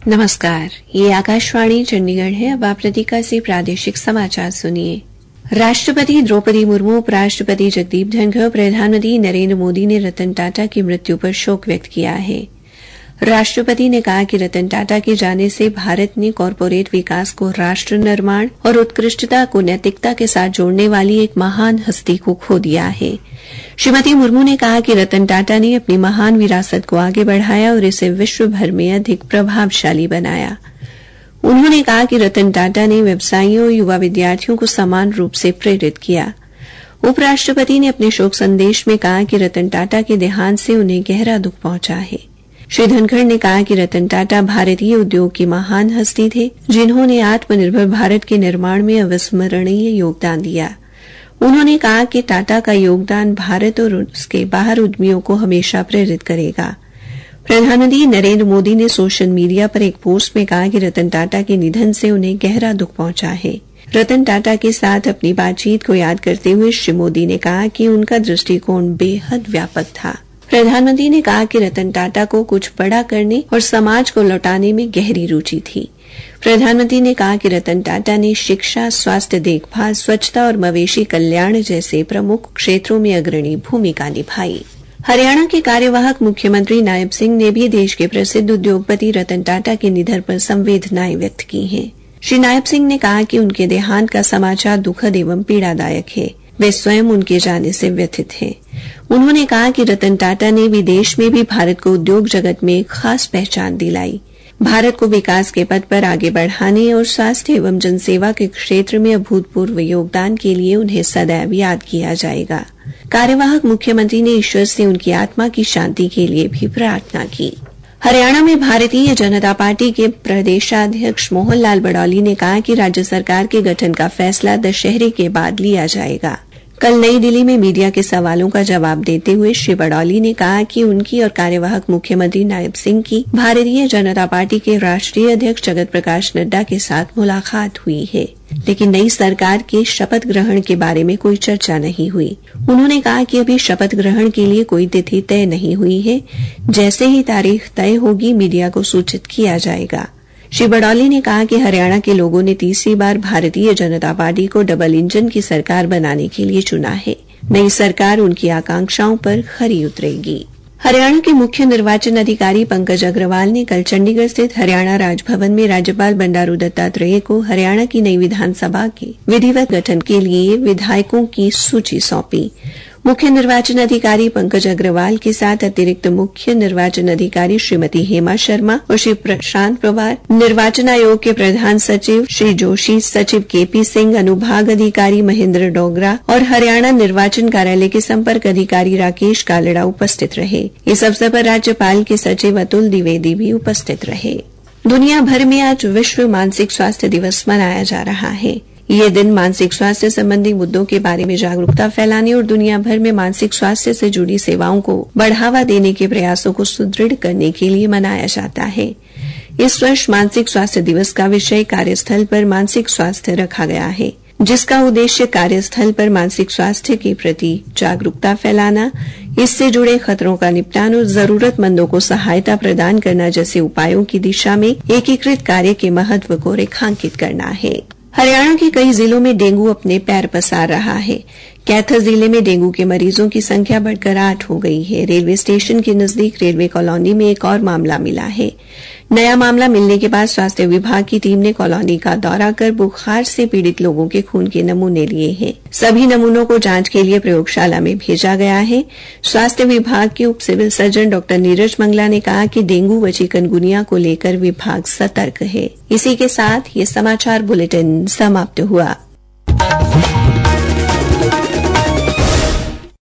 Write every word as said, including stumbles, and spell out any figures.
नमस्कार, ये आकाशवाणी चंडीगढ़ है। अब आप लतिका से प्रादेशिक समाचार सुनिए। राष्ट्रपति द्रौपदी मुर्मू, उपराष्ट्रपति जगदीप धनखड़, प्रधानमंत्री नरेंद्र मोदी ने रतन टाटा की मृत्यु पर शोक व्यक्त किया है। राष्ट्रपति ने कहा कि रतन टाटा के जाने से भारत ने कॉरपोरेट विकास को राष्ट्र निर्माण और उत्कृष्टता को नैतिकता के साथ जोड़ने वाली एक महान हस्ती को खो दिया है। श्रीमती मुर्मू ने कहा कि रतन टाटा ने अपनी महान विरासत को आगे बढ़ाया और इसे विश्व भर में अधिक प्रभावशाली बनाया। उन्होंने कहा कि रतन टाटा ने व्यवसायियों और युवा विद्यार्थियों को समान रूप से प्रेरित किया। उपराष्ट्रपति ने अपने शोक संदेश में कहा कि रतन टाटा के देहांत से उन्हें गहरा दुख पहुंचा है। श्री धनखड़ ने कहा कि रतन टाटा भारतीय उद्योग की महान हस्ती थे, जिन्होंने आत्मनिर्भर भारत के निर्माण में अविस्मरणीय योगदान दिया। उन्होंने कहा कि टाटा का योगदान भारत और उसके बाहर उद्यमियों को हमेशा प्रेरित करेगा। प्रधानमंत्री नरेंद्र मोदी ने सोशल मीडिया पर एक पोस्ट में कहा कि रतन टाटा के निधन से उन्हें गहरा दुख पहुंचा है। रतन टाटा के साथ अपनी बातचीत को याद करते हुए श्री मोदी ने कहा कि उनका दृष्टिकोण बेहद व्यापक था। प्रधानमंत्री ने कहा कि रतन टाटा को कुछ बड़ा करने और समाज को लौटाने में गहरी रुचि थी। प्रधानमंत्री ने कहा कि रतन टाटा ने शिक्षा, स्वास्थ्य देखभाल, स्वच्छता और मवेशी कल्याण जैसे प्रमुख क्षेत्रों में अग्रणी भूमिका निभाई। हरियाणा के कार्यवाहक मुख्यमंत्री नायब सिंह ने भी देश के प्रसिद्ध उद्योगपति रतन टाटा के निधन पर संवेदनाएं व्यक्त की हैं। श्री नायब सिंह ने कहा कि उनके देहांत का समाचार दुखद एवं पीड़ादायक है। वे स्वयं उनके जाने से व्यथित हैं। उन्होंने कहा कि रतन टाटा ने विदेश में भी भारत को उद्योग जगत में एक खास पहचान दिलाई। भारत को विकास के पथ पर आगे बढ़ाने और स्वास्थ्य एवं जनसेवा के क्षेत्र में अभूतपूर्व योगदान के लिए उन्हें सदैव याद किया जाएगा। कार्यवाहक मुख्यमंत्री ने ईश्वर से उनकी आत्मा की शांति के लिए भी प्रार्थना की। हरियाणा में भारतीय जनता पार्टी के प्रदेशाध्यक्ष मोहन लाल बड़ौली ने कहा कि राज्य सरकार के गठन का फैसला दशहरे के बाद लिया जाएगा। कल नई दिल्ली में मीडिया के सवालों का जवाब देते हुए श्री बड़ौली ने कहा कि उनकी और कार्यवाहक मुख्यमंत्री नायब सिंह की भारतीय जनता पार्टी के राष्ट्रीय अध्यक्ष जगत प्रकाश नड्डा के साथ मुलाकात हुई है, लेकिन नई सरकार के शपथ ग्रहण के बारे में कोई चर्चा नहीं हुई। उन्होंने कहा कि अभी शपथ ग्रहण के लिए कोई तिथि तय नहीं हुई है। जैसे ही तारीख तय होगी, मीडिया को सूचित किया जाएगा। श्री बड़ौली ने कहा कि हरियाणा के लोगों ने तीसरी बार भारतीय जनता पार्टी को डबल इंजन की सरकार बनाने के लिए चुना है। नई सरकार उनकी आकांक्षाओं पर खरी उतरेगी। हरियाणा के मुख्य निर्वाचन अधिकारी पंकज अग्रवाल ने कल चंडीगढ़ स्थित हरियाणा राजभवन में राज्यपाल बंडारू दत्तात्रेय को हरियाणा की नई विधानसभा के विधिवत गठन के लिए विधायकों की सूची सौंपी। मुख्य निर्वाचन अधिकारी पंकज अग्रवाल के साथ अतिरिक्त मुख्य निर्वाचन अधिकारी श्रीमती हेमा शर्मा और श्री प्रशांत पवार, निर्वाचन आयोग के प्रधान सचिव श्री जोशी, सचिव केपी सिंह, अनुभाग अधिकारी महेंद्र डोगरा और हरियाणा निर्वाचन कार्यालय के संपर्क अधिकारी राकेश कालड़ा उपस्थित रहे। इस अवसर पर राज्यपाल के सचिव अतुल द्विवेदी भी उपस्थित रहे। दुनिया भर में आज विश्व मानसिक स्वास्थ्य दिवस मनाया जा रहा है। ये दिन मानसिक स्वास्थ्य संबंधी मुद्दों के बारे में जागरूकता फैलाने और दुनिया भर में मानसिक स्वास्थ्य से जुड़ी सेवाओं को बढ़ावा देने के प्रयासों को सुदृढ़ करने के लिए मनाया जाता है। इस वर्ष मानसिक स्वास्थ्य दिवस का विषय कार्यस्थल पर मानसिक स्वास्थ्य रखा गया है, जिसका उद्देश्य कार्यस्थल पर मानसिक स्वास्थ्य के प्रति जागरूकता फैलाना, इससे जुड़े खतरों का निपटान और जरूरतमंदों को सहायता प्रदान करना जैसे उपायों की दिशा में एकीकृत कार्य के महत्व को रेखांकित करना है। हरियाणा के कई जिलों में डेंगू अपने पैर पसार रहा है। कैथर जिले में डेंगू के मरीजों की संख्या बढ़कर आठ हो गई है। रेलवे स्टेशन के नजदीक रेलवे कॉलोनी में एक और मामला मिला है। नया मामला मिलने के बाद स्वास्थ्य विभाग की टीम ने कॉलोनी का दौरा कर बुखार से पीड़ित लोगों के खून के नमूने लिए हैं। सभी नमूनों को जांच के लिए प्रयोगशाला में भेजा गया है। स्वास्थ्य विभाग के उप civil surgeon doctor Neeraj Mangla ने कहा कि डेंगू व चिकनगुनिया को लेकर विभाग सतर्क है। इसी के साथ ये समाचार बुलेटिन समाप्त हुआ।